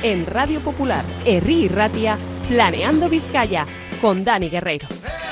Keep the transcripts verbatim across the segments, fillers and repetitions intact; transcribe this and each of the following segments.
en Radio Popular, Herri y Ratia, Planeando Vizcaya, con Dani Guerreiro.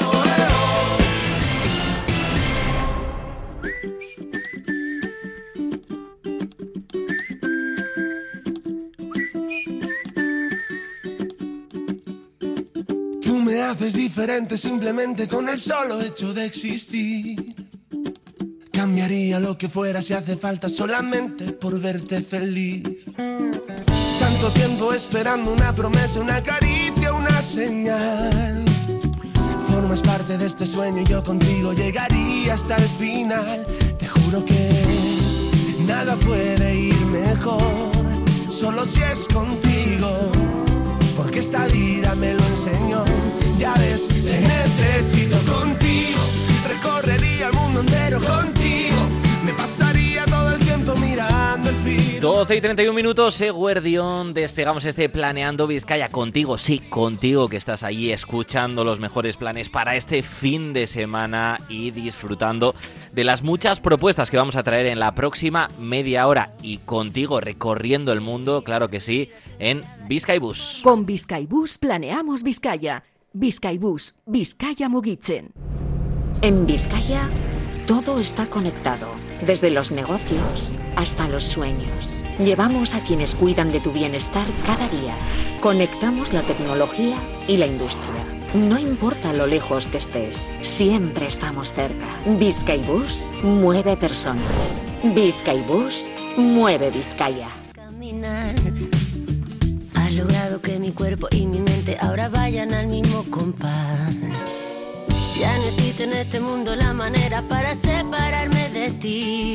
Tú me haces diferente simplemente con el solo hecho de existir. Cambiaría lo que fuera si hace falta solamente por verte feliz. Tanto tiempo esperando una promesa, una caricia, una señal. Formas parte de este sueño y yo contigo llegaría hasta el final. Te juro que nada puede ir mejor, solo si es contigo, porque esta vida me lo enseñó. Ya ves, te necesito contigo. Recorrería el mundo entero contigo. Me pasaría todo el tiempo mirando el fin. doce y treinta y un minutos, Eguerdión. Despegamos este Planeando Vizcaya contigo, sí, contigo que estás ahí escuchando los mejores planes para este fin de semana y disfrutando de las muchas propuestas que vamos a traer en la próxima media hora. Y contigo recorriendo el mundo, claro que sí, en Bizkaibus. Con Bizkaibus planeamos Vizcaya. Bizkaibus, Vizcaya Mugitzen. En Vizcaya todo está conectado, desde los negocios hasta los sueños. Llevamos a quienes cuidan de tu bienestar cada día. Conectamos la tecnología y la industria. No importa lo lejos que estés, siempre estamos cerca. Bizkaibus mueve personas. Bizkaibus mueve Vizcaya. Caminar ha logrado que mi cuerpo y mi mente ahora vayan al mismo compás. Ya no existe en este mundo la manera para separarme de ti.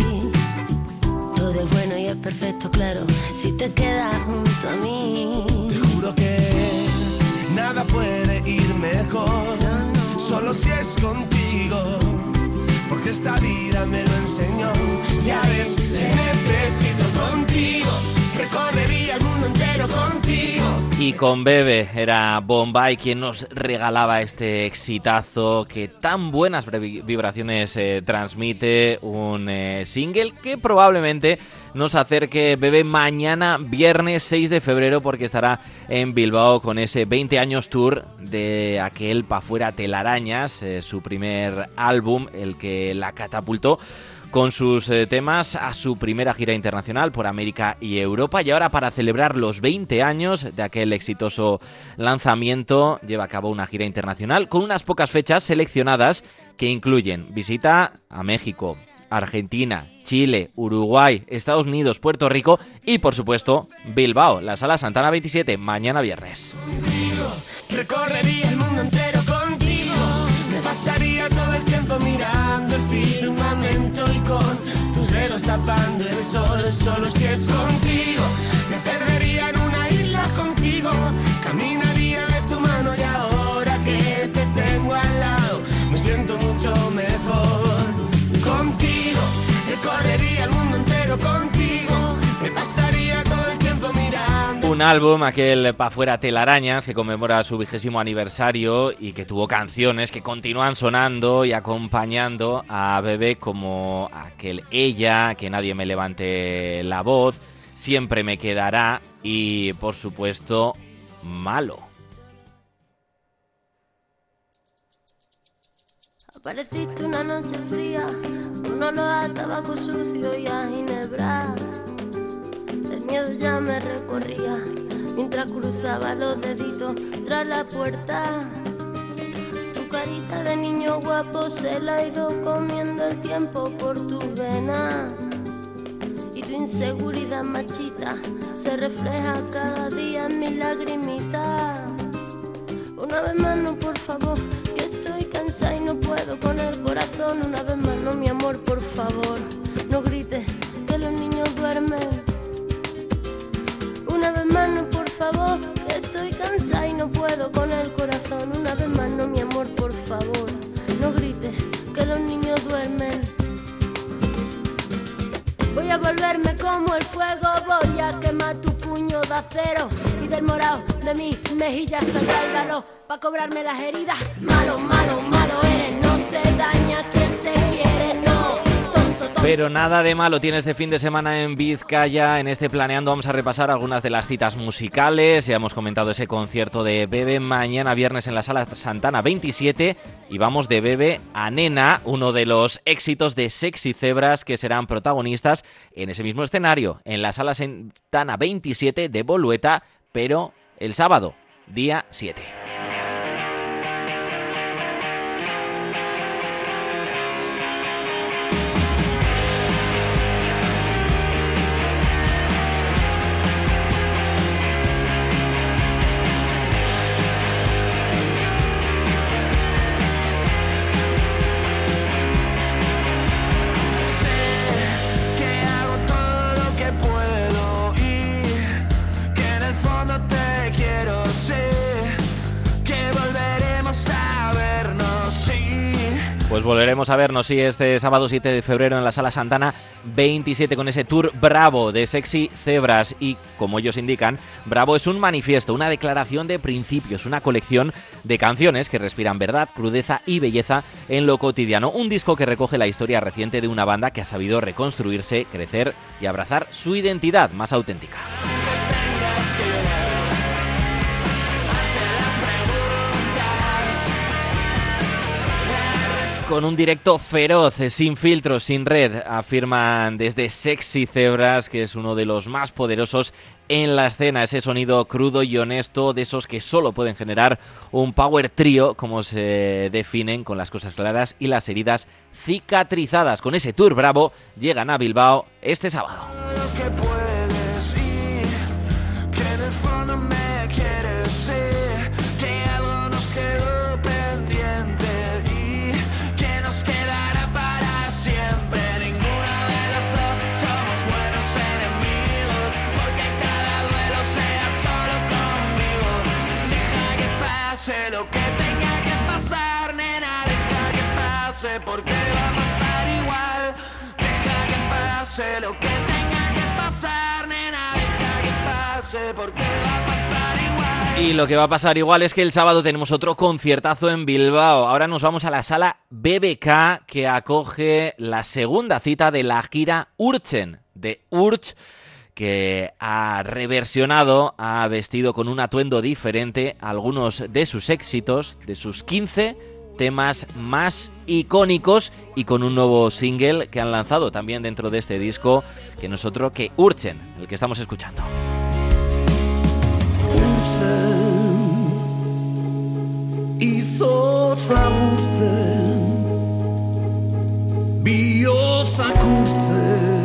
Todo es bueno y es perfecto, claro, si te quedas junto a mí. Te juro que nada puede ir mejor, no, no. Solo si es contigo, porque esta vida me lo enseñó. Ya ves, te necesito contigo. Recorrería el mundo entero contigo. Y con Bebe era Bombay quien nos regalaba este exitazo que tan buenas vibraciones eh, transmite, un eh, single que probablemente nos acerque Bebe mañana viernes seis de febrero, porque estará en Bilbao con ese veinte años tour de aquel Pa' Fuera Telarañas, eh, su primer álbum, el que la catapultó con sus eh, temas a su primera gira internacional por América y Europa. Y ahora, para celebrar los veinte años de aquel exitoso lanzamiento, lleva a cabo una gira internacional con unas pocas fechas seleccionadas que incluyen visita a México, Argentina, Chile, Uruguay, Estados Unidos, Puerto Rico y, por supuesto, Bilbao, la Sala Santana veintisiete, mañana viernes. Contigo, recorrería el mundo entero contigo. Me pasaría todo el tiempo mirando el firmamento y con tus dedos tapando el sol. Solo si es contigo. Me perdería en una isla contigo. Caminaría de tu mano y ahora que te tengo al lado me siento mucho mejor. Contigo, recorrería el mundo entero contigo. Me pasaría todo el tiempo mirando. Un álbum, aquel Pa' Fuera Telarañas, que conmemora su vigésimo aniversario y que tuvo canciones que continúan sonando y acompañando a Bebe, como aquel Ella, Que nadie me levante la voz, Siempre me quedará y, por supuesto, Malo. Apareciste una noche fría, un olor a tabaco sucio y a ginebra. El miedo ya me recorría mientras cruzaba los deditos tras la puerta. Tu carita de niño guapo se la ha ido comiendo el tiempo por tu vena. Y tu inseguridad machita se refleja cada día en mi lagrimita. Una vez más no, por favor, que estoy cansada y no puedo con el corazón. Una vez más no, mi amor, por favor, no grites que los niños duermen. Una vez más no, por favor, que estoy cansada y no puedo con el corazón. Una vez más no, mi amor, por favor, no grites que los niños duermen. Voy a volverme como el fuego, voy a quemar tu puño de acero y del morado de mis mejillas saldrá el valor pa' cobrarme las heridas. Malo, malo, malo eres, no se daña quien se quiere, no. Tonto, tonto. Pero nada de malo tiene este fin de semana en Vizcaya. En este Planeando vamos a repasar algunas de las citas musicales. Ya hemos comentado ese concierto de Bebe mañana viernes en la Sala Santana veintisiete. Y vamos de Bebe a Nena, uno de los éxitos de Sexy Zebras que serán protagonistas en ese mismo escenario, en la Sala Santana veintisiete de Bolueta, pero el sábado, día siete. Pues volveremos a vernos, sí, este sábado siete de febrero en la Sala Santana veintisiete con ese tour Bravo de Sexy Zebras. Y como ellos indican, Bravo es un manifiesto, una declaración de principios, una colección de canciones que respiran verdad, crudeza y belleza en lo cotidiano. Un disco que recoge la historia reciente de una banda que ha sabido reconstruirse, crecer y abrazar su identidad más auténtica. Con un directo feroz, sin filtros, sin red, afirman desde Sexy Zebras que es uno de los más poderosos en la escena. Ese sonido crudo y honesto, de esos que solo pueden generar un power trio, como se definen, con las cosas claras y las heridas cicatrizadas. Con ese tour Bravo llegan a Bilbao este sábado. Lo que tenga que pasar, nena, deja que pase, porque va a pasar igual. Deja que pase lo que tenga que pasar, nena, deja que pase, porque va a pasar igual. Y lo que va a pasar igual es que el sábado tenemos otro conciertazo en Bilbao. Ahora nos vamos a la Sala B B K, que acoge la segunda cita de la gira Urchen, de Urch, que ha reversionado, ha vestido con un atuendo diferente algunos de sus éxitos, de sus quince temas más icónicos, y con un nuevo single que han lanzado también dentro de este disco, que no es otro que Urchen, el que estamos escuchando. Urtzen, izotza urtzen, bihotzak urtzen.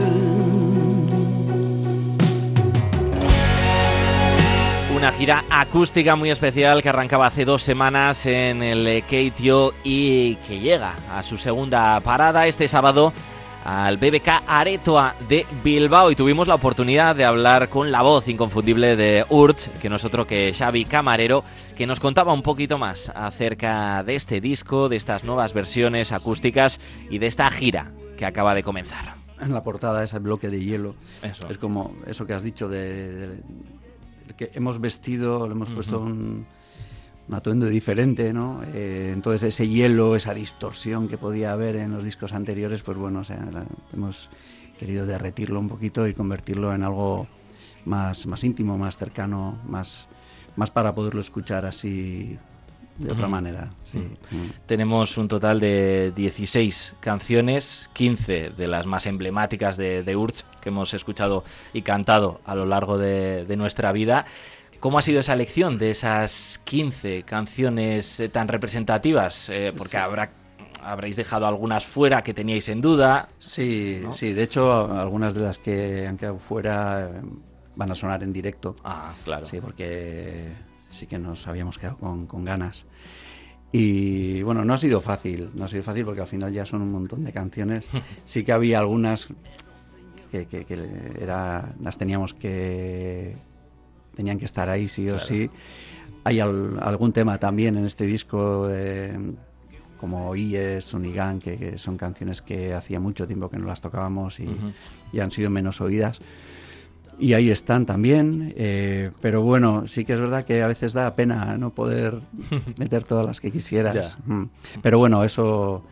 Una gira acústica muy especial que arrancaba hace dos semanas en el Keitio y que llega a su segunda parada este sábado al B B K Aretoa de Bilbao. Y tuvimos la oportunidad de hablar con la voz inconfundible de Urch, que no es otro que Xavi Camarero, que nos contaba un poquito más acerca de este disco, de estas nuevas versiones acústicas y de esta gira que acaba de comenzar. En la portada ese bloque de hielo, eso es como eso que has dicho de... de que hemos vestido, le hemos uh-huh. puesto un, un atuendo diferente, ¿no? Eh, entonces ese hielo, esa distorsión que podía haber en los discos anteriores, pues bueno, o sea, la, hemos querido derretirlo un poquito y convertirlo en algo más, más íntimo, más cercano, más, más para poderlo escuchar así de otra uh-huh. manera. Sí. Uh-huh. Tenemos un total de dieciséis canciones, quince de las más emblemáticas de, de Urch, que hemos escuchado y cantado a lo largo de, de nuestra vida. ¿Cómo ha sido esa elección de esas quince canciones eh, tan representativas? Eh, porque sí. habrá, habréis dejado algunas fuera que teníais en duda. Sí, ¿no? Sí, de hecho algunas de las que han quedado fuera eh, van a sonar en directo. Ah, claro. Sí, porque sí que nos habíamos quedado con, con ganas. Y bueno, no ha sido fácil, no ha sido fácil porque al final ya son un montón de canciones. Sí que había algunas que, que, que era, las teníamos que... tenían que estar ahí sí o claro. sí. Hay al, algún tema también en este disco, eh, como Ies, Sunigan, que, que son canciones que hacía mucho tiempo que no las tocábamos y, uh-huh. y han sido menos oídas. Y ahí están también, eh, pero bueno, sí que es verdad que a veces da pena no poder meter todas las que quisieras. Mm. Pero bueno, eso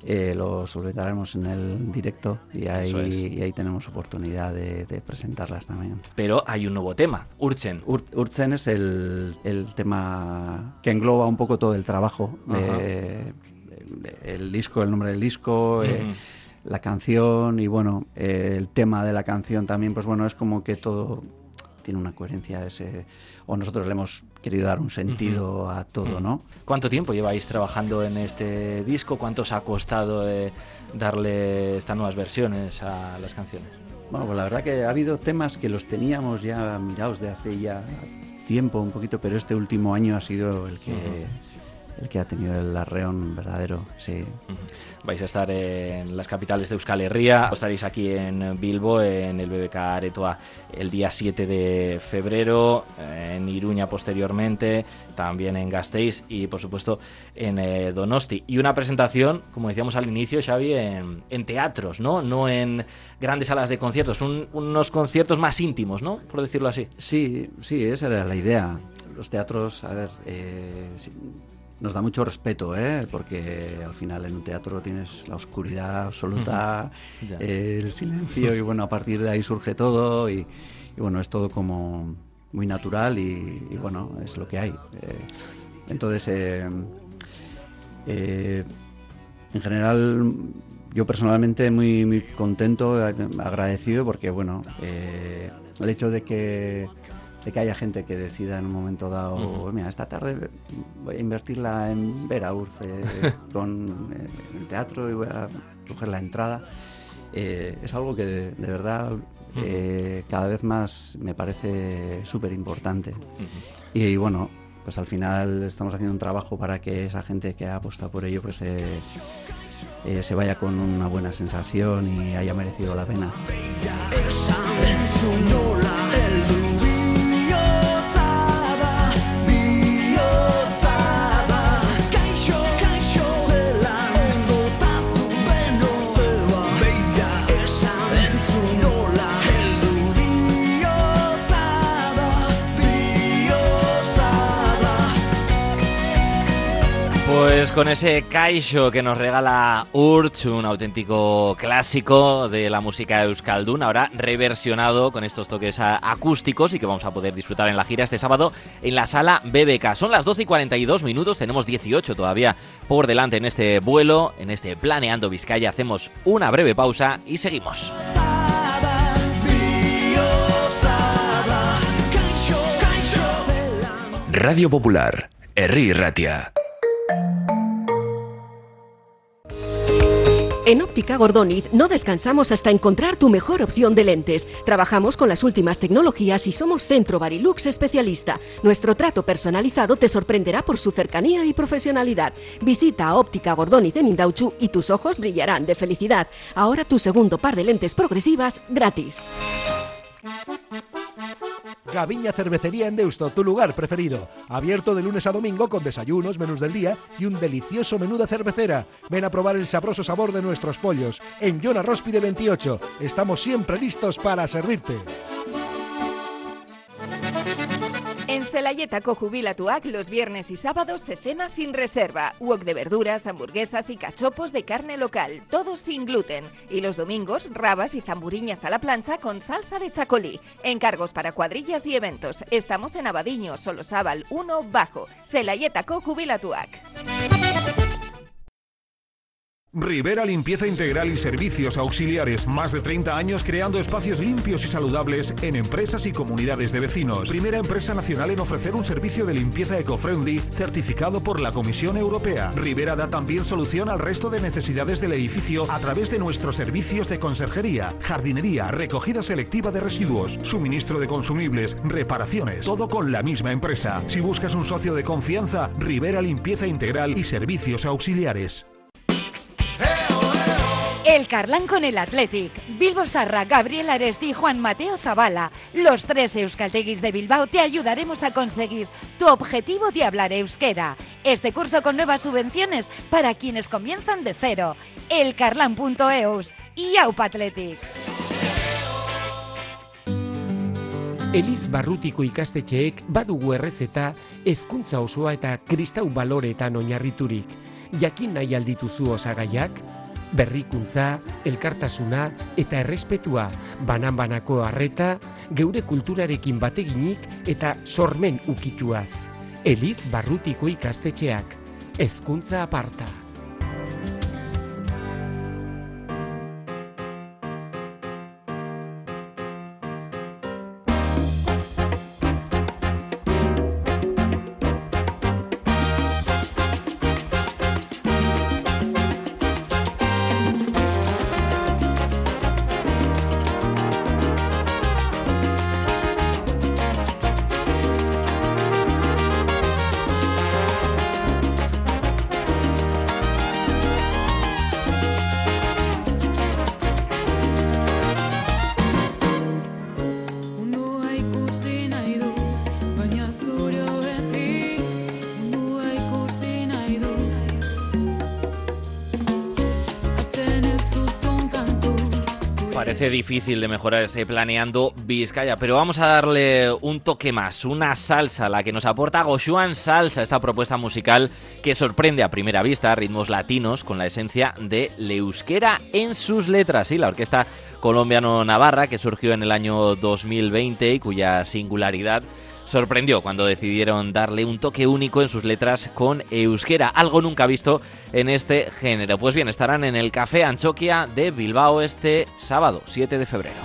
eh, lo solventaremos en el directo y ahí, es. y ahí tenemos oportunidad de, de presentarlas también. Pero hay un nuevo tema, Urtzen. Ur, Urtzen es el, el tema que engloba un poco todo el trabajo. Eh, el disco, el nombre del disco, uh-huh. eh, la canción y bueno, eh, el tema de la canción también, pues bueno, es como que todo tiene una coherencia, ese, o nosotros le hemos querido dar un sentido uh-huh. a todo, ¿no? ¿Cuánto tiempo lleváis trabajando en este disco? ¿Cuánto os ha costado eh, darle estas nuevas versiones a las canciones? Bueno, pues la verdad que ha habido temas que los teníamos ya mirados de hace ya tiempo un poquito, pero este último año ha sido el que... Uh-huh. el que ha tenido el arreón verdadero, sí. Uh-huh. Vais a estar en las capitales de Euskal Herria, estaréis aquí en Bilbo, en el B B K Aretoa el día siete de febrero, en Iruña posteriormente, también en Gasteiz y por supuesto en eh, Donosti. Y una presentación, como decíamos al inicio, Xavi, en, en teatros, ¿no? No en grandes salas de conciertos, un, unos conciertos más íntimos, ¿no? Por decirlo así. Sí, sí, esa era la idea. Los teatros, a ver, eh, sí, nos da mucho respeto, ¿eh? Porque al final en un teatro tienes la oscuridad absoluta, uh-huh. eh, el silencio y bueno, a partir de ahí surge todo y, y bueno, es todo como muy natural y, y bueno, es lo que hay. Eh, entonces, eh, eh, en general, yo personalmente muy, muy contento, agradecido porque bueno, eh, el hecho de que de que haya gente que decida en un momento dado, uh-huh. mira, esta tarde voy a invertirla en ver a Urce con eh, el teatro y voy a coger la entrada, eh, es algo que de, de verdad eh, uh-huh. cada vez más me parece súper importante. Uh-huh. Y, y bueno, pues al final estamos haciendo un trabajo para que esa gente que ha apostado por ello pues eh, eh, se vaya con una buena sensación y haya merecido la pena. Pues con ese Kaixo que nos regala Urtz, un auténtico clásico de la música euskaldun, ahora reversionado con estos toques acústicos y que vamos a poder disfrutar en la gira este sábado en la sala B B K. Son las doce y cuarenta y dos minutos, tenemos dieciocho todavía por delante en este vuelo, en este Planeando Vizcaya. Hacemos una breve pausa y seguimos. Radio Popular, Herri Ratia. En Óptica Gordoniz no descansamos hasta encontrar tu mejor opción de lentes. Trabajamos con las últimas tecnologías y somos Centro Barilux especialista. Nuestro trato personalizado te sorprenderá por su cercanía y profesionalidad. Visita a Óptica Gordoniz en Indautxu y tus ojos brillarán de felicidad. Ahora tu segundo par de lentes progresivas gratis. Gaviña Cervecería en Deusto, tu lugar preferido. Abierto de lunes a domingo con desayunos, menús del día y un delicioso menú de cervecera. Ven a probar el sabroso sabor de nuestros pollos. En Jona Róspide veintiocho. Estamos siempre listos para servirte. En Zelayetako Jubilatuak los viernes y sábados se cena sin reserva. Wok de verduras, hamburguesas y cachopos de carne local, todos sin gluten. Y los domingos, rabas y zamburiñas a la plancha con salsa de chacolí. Encargos para cuadrillas y eventos. Estamos en Abadiño, Solosábal uno Bajo. Zelayetako Jubilatuak. Rivera Limpieza Integral y Servicios Auxiliares. Más de treinta años creando espacios limpios y saludables en empresas y comunidades de vecinos. Primera empresa nacional en ofrecer un servicio de limpieza eco-friendly certificado por la Comisión Europea. Rivera da también solución al resto de necesidades del edificio a través de nuestros servicios de conserjería, jardinería, recogida selectiva de residuos, suministro de consumibles, reparaciones. Todo con la misma empresa. Si buscas un socio de confianza, Rivera Limpieza Integral y Servicios Auxiliares. El Carlán con el Athletic, Bilbo Sarra, Gabriel Aresti y Juan Mateo Zabala. Los tres euskalteguis de Bilbao te ayudaremos a conseguir tu objetivo de hablar euskera. Este curso con nuevas subvenciones para quienes comienzan de cero. elcarlan punto eus y Aupa Athletic. Eliz barrutiko ikastetxeek badugu errezeta, hezkuntza osoa eta kristau baloreetan oinarriturik. Jakin nahi aldituzu osagaiak? Berrikuntza, elkartasuna eta errespetua, banan-banako harreta, geure kulturarekin bateginik eta sormen ukituaz. Eliz Barrutiko ikastetxeak, hezkuntza aparta. Parece difícil de mejorar este Planeando Vizcaya, pero vamos a darle un toque más, una salsa, la que nos aporta Goxuan Salsa, esta propuesta musical que sorprende a primera vista, ritmos latinos con la esencia de l'euskera en sus letras. Sí, la orquesta colombiano-navarra que surgió en el año dos mil veinte y cuya singularidad sorprendió cuando decidieron darle un toque único en sus letras con euskera, algo nunca visto en este género. Pues bien, estarán en el Café Antxokia de Bilbao este sábado, siete de febrero.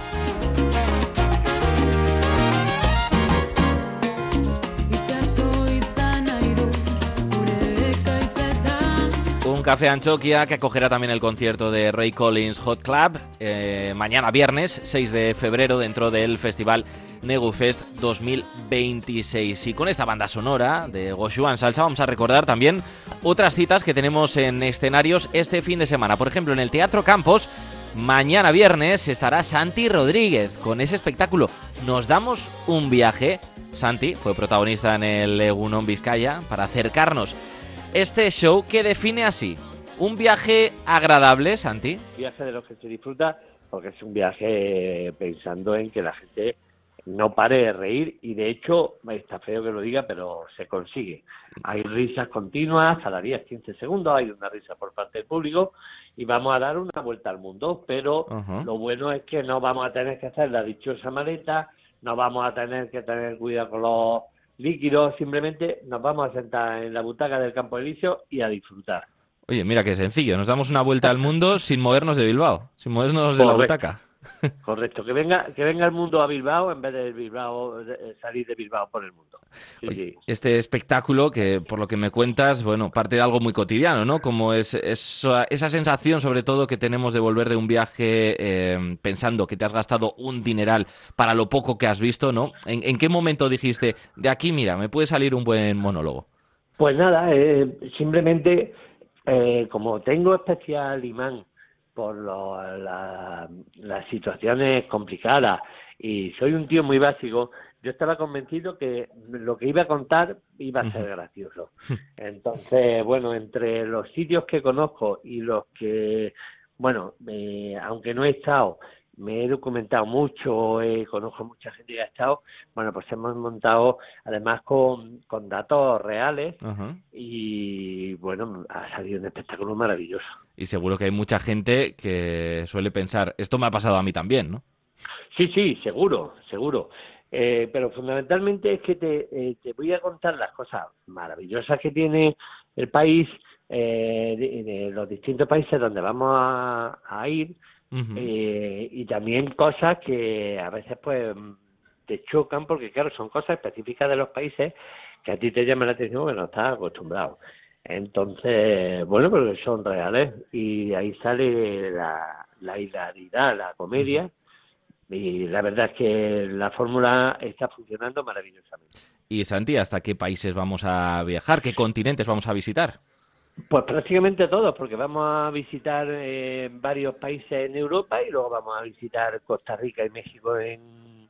Un Café Antxokia que acogerá también el concierto de Ray Collins Hot Club eh, mañana viernes seis de febrero dentro del festival Negufest dos mil veintiséis. Y con esta banda sonora de Goxuan Salsa vamos a recordar también otras citas que tenemos en escenarios este fin de semana. Por ejemplo, en el Teatro Campos, mañana viernes estará Santi Rodríguez con ese espectáculo Nos damos un viaje. Santi fue protagonista en el Egunon Vizcaya para acercarnos este show que define así: un viaje agradable, Santi. Un viaje de lo que se disfruta, porque es un viaje pensando en que la gente no pare de reír, y de hecho, está feo que lo diga, pero se consigue. Hay risas continuas, cada día quince segundos, hay una risa por parte del público, y vamos a dar una vuelta al mundo, pero uh-huh. Lo bueno es que no vamos a tener que hacer la dichosa maleta, no vamos a tener que tener cuidado con los líquidos, simplemente nos vamos a sentar en la butaca del Campo Elíseo y a disfrutar. Oye, mira qué sencillo, nos damos una vuelta al mundo sin movernos de Bilbao, sin movernos de Correcto. La butaca. Correcto, que venga que venga el mundo a Bilbao en vez de Bilbao de salir de Bilbao por el mundo. Sí, Oye, sí. Este espectáculo que, por lo que me cuentas, bueno, parte de algo muy cotidiano, ¿no? Como es, es esa sensación, sobre todo, que tenemos de volver de un viaje eh, pensando que te has gastado un dineral para lo poco que has visto, ¿no? ¿En, en qué momento dijiste, de aquí, mira, me puede salir un buen monólogo? Pues nada, eh, simplemente, eh, como tengo especial imán por lo, la, las situaciones complicadas y soy un tío muy básico, yo estaba convencido que lo que iba a contar iba a ser gracioso. Entonces, bueno, entre los sitios que conozco y los que, bueno, eh, aunque no he estado, me he documentado mucho, eh, conozco mucha gente que ha estado, bueno, pues hemos montado además con, con datos reales. Uh-huh. Y bueno, ha salido un espectáculo maravilloso. Y seguro que hay mucha gente que suele pensar, esto me ha pasado a mí también, ¿no? Sí, sí, seguro, seguro. Eh, pero fundamentalmente es que te, eh, te voy a contar las cosas maravillosas que tiene el país, eh, de, de los distintos países donde vamos a, a ir. Uh-huh. eh, y también cosas que a veces pues te chocan porque claro, son cosas específicas de los países que a ti te llaman la atención porque no estás acostumbrado. Entonces, bueno, pero son reales y ahí sale la, la hilaridad, la comedia. Uh-huh. Y la verdad es que la fórmula está funcionando maravillosamente. Y Santi, ¿hasta qué países vamos a viajar? ¿Qué continentes vamos a visitar? Pues prácticamente todos, porque vamos a visitar eh, varios países en Europa y luego vamos a visitar Costa Rica y México en,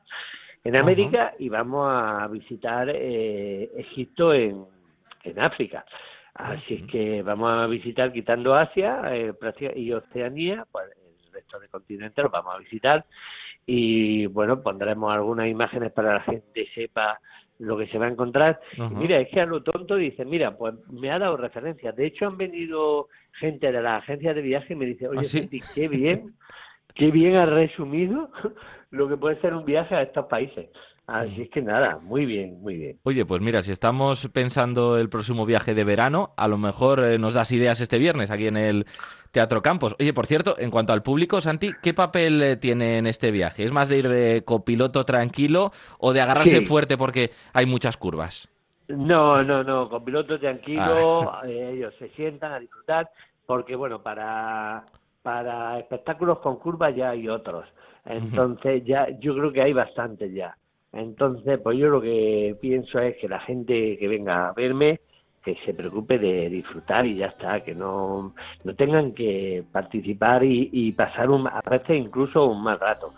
en América. Uh-huh. Y vamos a visitar eh, Egipto en, en África. Así uh-huh. es que vamos a visitar, quitando Asia eh, y Oceanía, pues el resto del continente los vamos a visitar. Y bueno, pondremos algunas imágenes para que la gente sepa lo que se va a encontrar. Ajá. Mira, es que a lo tonto dice, mira, pues me ha dado referencias. De hecho, han venido gente de la agencia de viaje y me dice, oye, ¿Ah, sí? Santi, qué bien, qué bien has resumido lo que puede ser un viaje a estos países. Así es que nada, muy bien, muy bien. Oye, pues mira, si estamos pensando el próximo viaje de verano, a lo mejor eh, nos das ideas este viernes aquí en el Teatro Campos. Oye, por cierto, en cuanto al público, Santi, ¿qué papel eh, tiene en este viaje? ¿Es más de ir de copiloto tranquilo o de agarrarse Sí. fuerte porque hay muchas curvas? No, no, no, con piloto tranquilo, eh, ellos se sientan a disfrutar, porque bueno, para, para espectáculos con curvas ya hay otros. Entonces ya, yo creo que hay bastantes ya. Entonces, pues yo lo que pienso es que la gente que venga a verme, que se preocupe de disfrutar y ya está, que no, no tengan que participar y, y pasar un, a veces incluso un mal rato.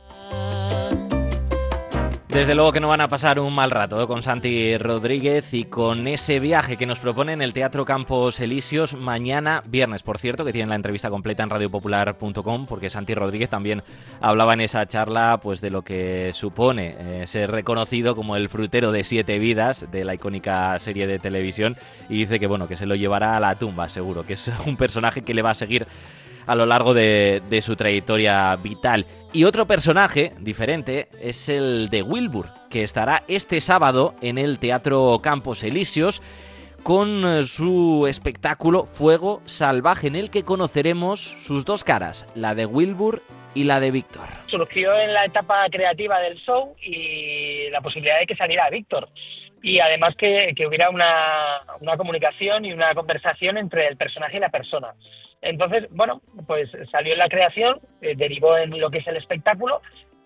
Desde luego que no van a pasar un mal rato ¿eh? con Santi Rodríguez y con ese viaje que nos propone en el Teatro Campos Elíseos mañana viernes, por cierto, que tienen la entrevista completa en radio popular punto com, porque Santi Rodríguez también hablaba en esa charla pues de lo que supone eh, ser reconocido como el frutero de siete vidas de la icónica serie de televisión, y dice que bueno, que se lo llevará a la tumba seguro, que es un personaje que le va a seguir a lo largo de, de su trayectoria vital. Y otro personaje diferente es el de Wilbur, que estará este sábado en el Teatro Campos Elíseos con eh, su espectáculo Fuego Salvaje, en el que conoceremos sus dos caras, la de Wilbur y la de Víctor. Surgió en la etapa creativa del show y la posibilidad de que saliera Víctor. Y además que, que hubiera una, una comunicación y una conversación entre el personaje y la persona. Entonces, bueno, pues salió en la creación, eh, derivó en lo que es el espectáculo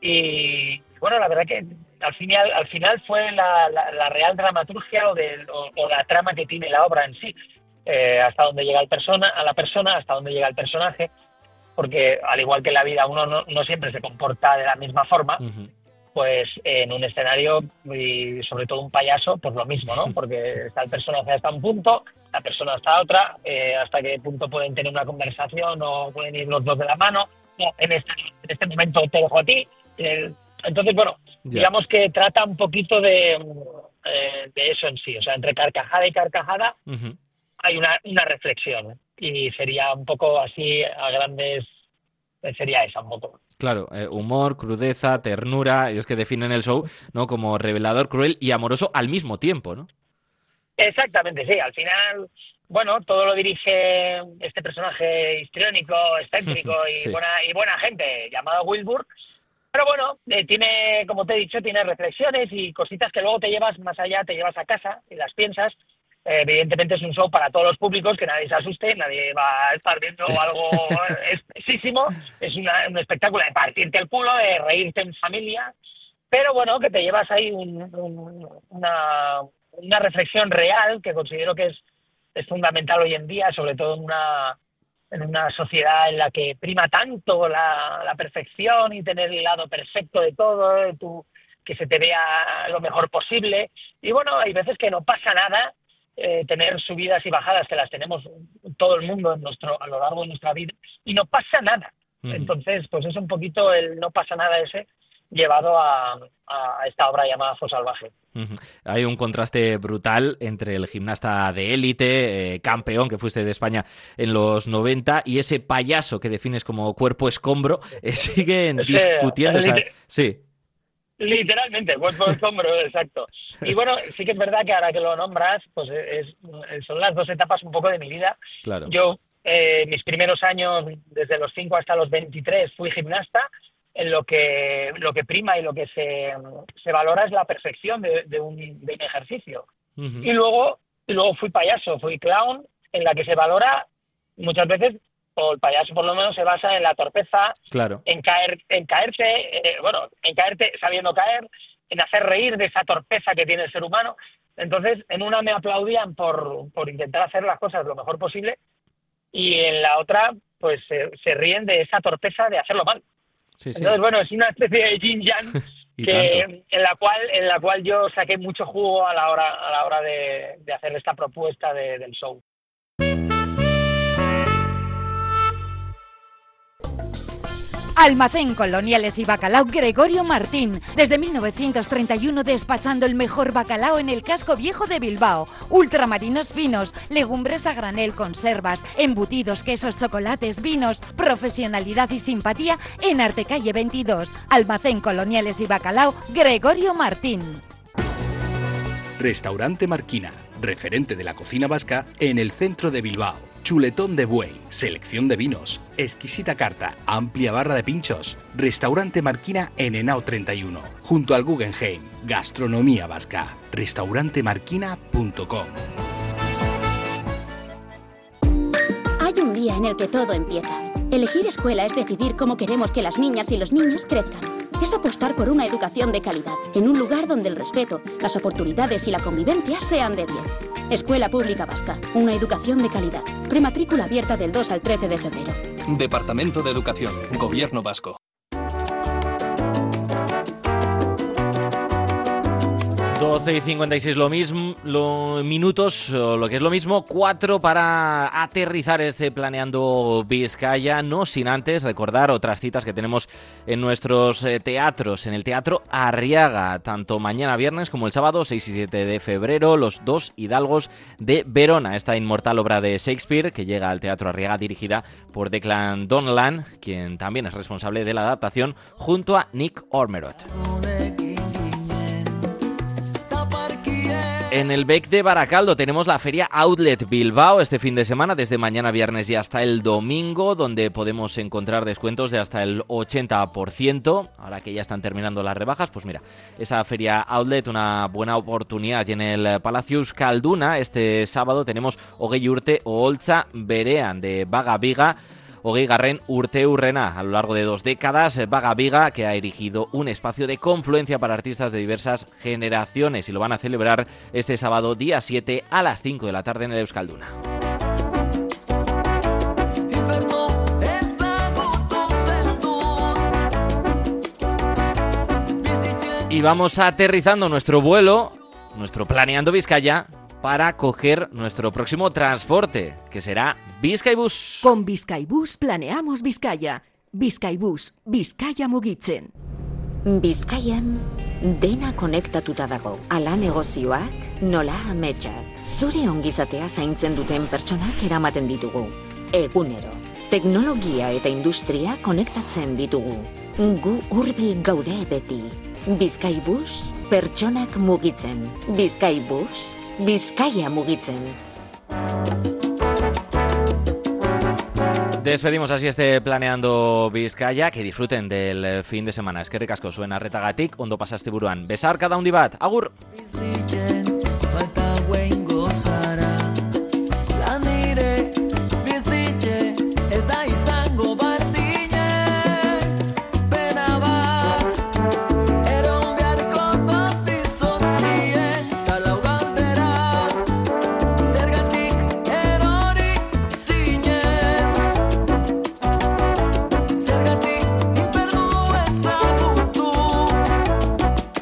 y, bueno, la verdad que al final, al final fue la, la, la real dramaturgia o, de, o, o la trama que tiene la obra en sí, eh, hasta dónde llega el persona, a la persona, hasta dónde llega el personaje, porque al igual que en la vida uno no, no siempre se comporta de la misma forma. Uh-huh. Pues en un escenario y sobre todo un payaso, pues lo mismo, ¿no? Porque está el personaje hasta un punto, la persona hasta otra, eh, hasta qué punto pueden tener una conversación o pueden ir los dos de la mano. No, en este, en este momento te dejo a ti. Eh, entonces, bueno, yeah. digamos que trata un poquito de, eh, de eso en sí. O sea, entre carcajada y carcajada uh-huh. hay una, una reflexión. Y sería un poco así, a grandes... sería esa un poco. Claro, eh, humor, crudeza, ternura, es que definen el show, ¿no? Como revelador, cruel y amoroso al mismo tiempo, ¿no? Exactamente, sí. Al final, bueno, todo lo dirige este personaje histriónico, excéntrico y, sí. buena, y buena gente llamado Wilbur. Pero bueno, eh, tiene, como te he dicho, tiene reflexiones y cositas que luego te llevas más allá, te llevas a casa y las piensas. Eh, evidentemente es un show para todos los públicos, que nadie se asuste, nadie va a estar viendo algo espesísimo, es una, un espectáculo de partirte el culo, de reírte en familia, pero bueno, que te llevas ahí un, un, una, una reflexión real que considero que es, es fundamental hoy en día, sobre todo en una, en una sociedad en la que prima tanto la, la perfección y tener el lado perfecto de todo, de tu, que se te vea lo mejor posible, y bueno, hay veces que no pasa nada. Eh, tener subidas y bajadas que las tenemos todo el mundo en nuestro a lo largo de nuestra vida y no pasa nada. Uh-huh. Entonces, pues es un poquito el no pasa nada ese llevado a, a esta obra llamada Fuego Salvaje. Uh-huh. Hay un contraste brutal entre el gimnasta de élite, eh, campeón que fuiste de España en los noventa, y ese payaso que defines como cuerpo escombro. Eh, siguen ese, discutiendo. ese, esa... Sí. Literalmente, cuerpo escombro, exacto. Y bueno, sí que es verdad que ahora que lo nombras, pues es, son las dos etapas un poco de mi vida. Claro. Yo, eh, mis primeros años, desde los cinco hasta los veintitrés, fui gimnasta. En lo que lo que prima y lo que se, se valora es la perfección de, de, un, de un ejercicio. Uh-huh. Y luego y luego fui payaso, fui clown, en la que se valora muchas veces, o el payaso por lo menos se basa en la torpeza, claro. en caer, en caerte, eh, bueno, en caerte sabiendo caer, en hacer reír de esa torpeza que tiene el ser humano. Entonces, en una me aplaudían por, por intentar hacer las cosas lo mejor posible, y en la otra, pues se, se ríen de esa torpeza de hacerlo mal. Sí, sí. Entonces, bueno, es una especie de yin yang que en la cual en la cual yo saqué mucho jugo a la hora a la hora de, de hacer esta propuesta de, del show. Almacén Coloniales y Bacalao Gregorio Martín. Desde mil novecientos treinta y uno despachando el mejor bacalao en el casco viejo de Bilbao. Ultramarinos finos, legumbres a granel, conservas, embutidos, quesos, chocolates, vinos. Profesionalidad y simpatía en Artecalle veintidós. Almacén Coloniales y Bacalao Gregorio Martín. Restaurante Marquina, referente de la cocina vasca en el centro de Bilbao. Chuletón de buey, selección de vinos, exquisita carta, amplia barra de pinchos. Restaurante Marquina en Henao treinta y uno, junto al Guggenheim. Gastronomía vasca. restaurante marquina punto com. Hay un día en el que todo empieza. Elegir escuela es decidir cómo queremos que las niñas y los niños crezcan. Es apostar por una educación de calidad, en un lugar donde el respeto, las oportunidades y la convivencia sean de bien. Escuela Pública Vasca, una educación de calidad. Prematrícula abierta del dos al trece de febrero. Departamento de Educación, Gobierno Vasco. doce y cincuenta y seis lo mismo, lo, minutos, o lo que es lo mismo, cuatro para aterrizar este Planeando Vizcaya, no sin antes recordar otras citas que tenemos en nuestros eh, teatros, en el Teatro Arriaga, tanto mañana viernes como el sábado, seis y siete de febrero, Los dos hidalgos de Verona, esta inmortal obra de Shakespeare que llega al Teatro Arriaga, dirigida por Declan Donnellan, quien también es responsable de la adaptación, junto a Nick Ormerod. En el B E C de Baracaldo tenemos la Feria Outlet Bilbao este fin de semana, desde mañana viernes y hasta el domingo, donde podemos encontrar descuentos de hasta el ochenta por ciento. Ahora que ya están terminando las rebajas, pues mira, esa Feria Outlet, una buena oportunidad. Y en el Palacio Euskalduna, este sábado tenemos Hogei Urte Oholtza Berean de Baga Biga, Hogei Garren Urte Urrena. A lo largo de dos décadas, Baga Biga, que ha erigido un espacio de confluencia para artistas de diversas generaciones, y lo van a celebrar este sábado día siete a las cinco de la tarde en el Euskalduna. Y vamos aterrizando nuestro vuelo, nuestro Planeando Vizcaya, para coger nuestro próximo transporte, que será Bizkaibus. Con Bizkaibus planeamos Vizcaya. Bizkaibus, Bizkaia mugitzen. Bizkaian dena konektatuta dago. Ala negozioak, nola ametsak. Zure ongizatea zaintzen duten pertsonak eramaten ditugu. Egunero. Teknologia eta industria konektatzen ditugu. Gu hurbil gaude beti. Bizkaibus, pertsonak mugitzen. Bizkaibus, Bizkaia mugitzen. Despedimos así este Planeando Vizcaya. Que disfruten del fin de semana. Eskerrik asko zuen arretagatik, ondo pasaste buruan. Besar cada handi bat, agur! Landire, bizitxe, ez da izan.